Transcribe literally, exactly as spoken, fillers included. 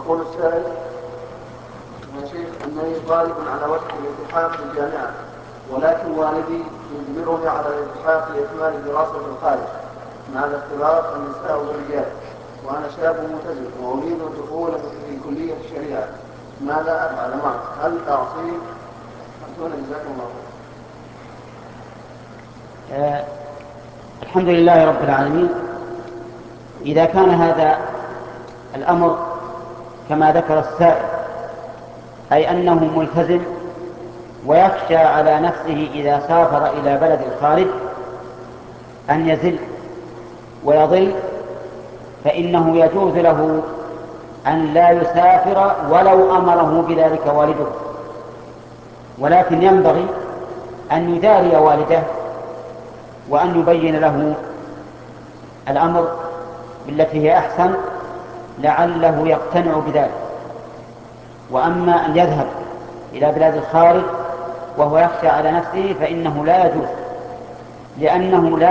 يقول السائل يا شيخ أنني طالب على وشك الالتحاق في الجامعة، ولكن والدي يجبرني على الالتحاق لإكمال الدراسة في الخارج مع الاختلاط النساء والرجال، وأنا شاب ملتزم وأريد الدخول في كلية الشريعة، ماذا أفعل معه؟ هل أعصيه؟ أنتم جزاكم الله خير. آه الحمد لله رب العالمين. إذا كان هذا الأمر كما ذكر السائل، أي أنه ملتزم ويخشى على نفسه إذا سافر إلى بلد الخارج أن يزل ويضل، فإنه يجوز له أن لا يسافر ولو أمره بذلك والده، ولكن ينبغي أن يداري والده وأن يبين له الأمر بالتي هي أحسن لعله يقتنع بذلك. وأما أن يذهب إلى بلاد الخارج وهو يخشى على نفسه فإنه لا يجوز، لأنه لا